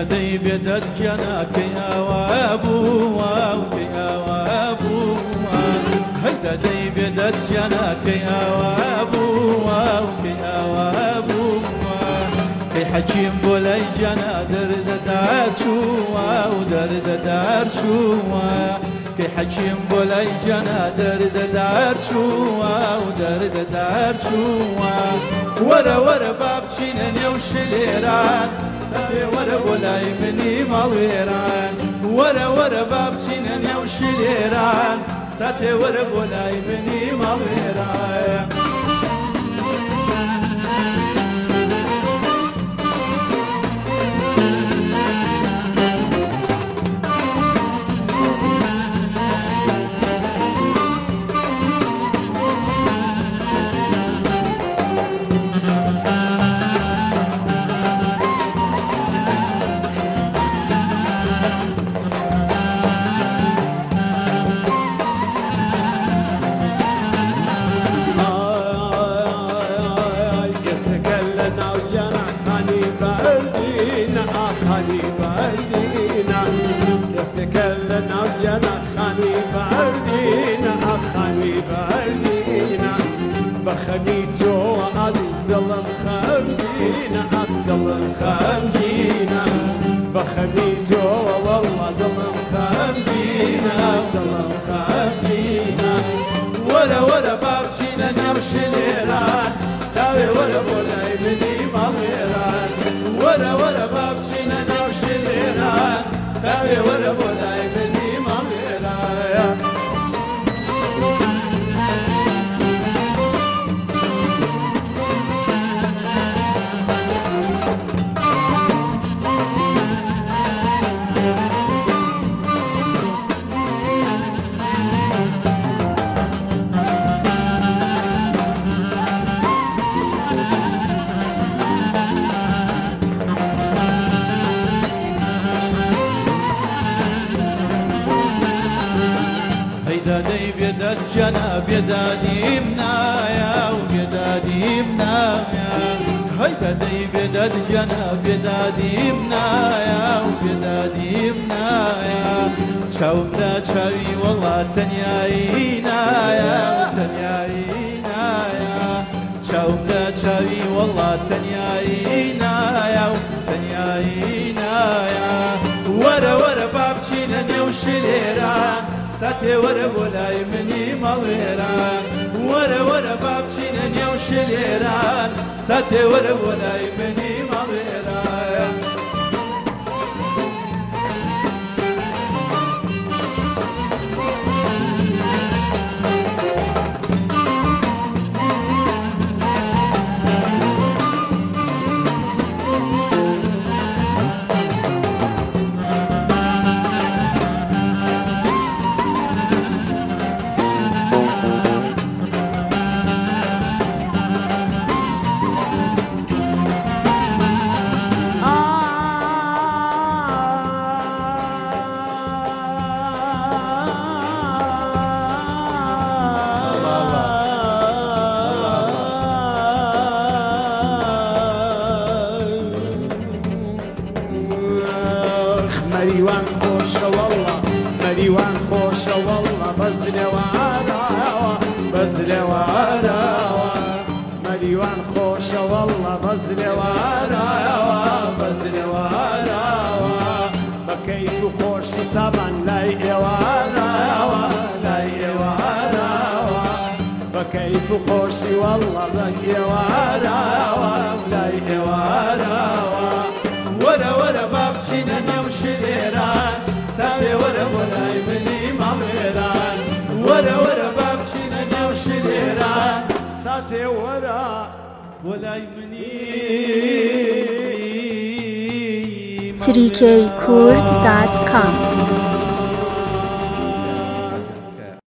دەی بێدەت گیانەکەی ئاوابووە و کەی ئاوابووە هەیدا دەی بێدەت گیانەکەی ئاوابووە و کەی ئاوابووە کەی حەکیم بۆ لای گیانە دەردەدار چووە و دەردەدار چووە کەی حەکیم بۆ لای گیانە دەردەدار چووە و دەردەدار چووە وەرە وەرە با بچینە نێو شلێران سەبێ وەرە بۆ لای منی ماڵوێران وەرە وەرە با بچینە نێو شلێران سەبێ وەرە بۆ لای منی ماڵوێران دستكلنا ويانا خاني باردينا خاني باردينا بخنيتو عزيز ضل مخمدينا ضل مخمدينا بخنيتو والله ضل مخمدينا ضل مخمدينا ولا ولا بابشينا نمشي ليران تاوي ولا بولاي مني مغيران ولا ولا بابشينا نمشي ليران ساوي ولا بولاي مني مغيران دەی بێدەت گیانە بێدادیم نایە و بێدادیم نایە هەیدا دەی بێدەت گیانە بێدادیم نایە و بێدادیم نایە چاومدا چاوی وەڵا تەنیایی نایە تەنیایی نایە چاومدا چاوی وەڵا تەنیایی نایە و تەنیایی نایە وەرە وەرە با بچینە نێو شلێران ساتێ وەرە بۆ لای منی ماڵوێران وەرە وەرە با بچینە نێو شلێران ساتێ وەرە بۆ لای منی ماڵوێران مەریوان خۆشە وەڵڵا مەریوان خۆشە وەڵڵا بەزلەوە ئاراوە بەزلەوە ئاراوە مەریوان خۆشە وەڵڵا بەزلەوە ئاراوە بەزلەوە ئاراوە بە کەیف و خۆشی سابان لای ئێوە ئاراوە لای ئێوە ئاراوە بە کەیف و خۆشی وەڵڵا ڕەنگ ئێوە ئاراوە لای ئێوە ئاراوە وەرە وەرە با بچینە نێو شلێران ساوێ وەرە بۆ لای منی ماڵوێران وەرە وەرە با بچینە نێو شلێران ساتێ وەرە بۆ لای منی 3kkurd.com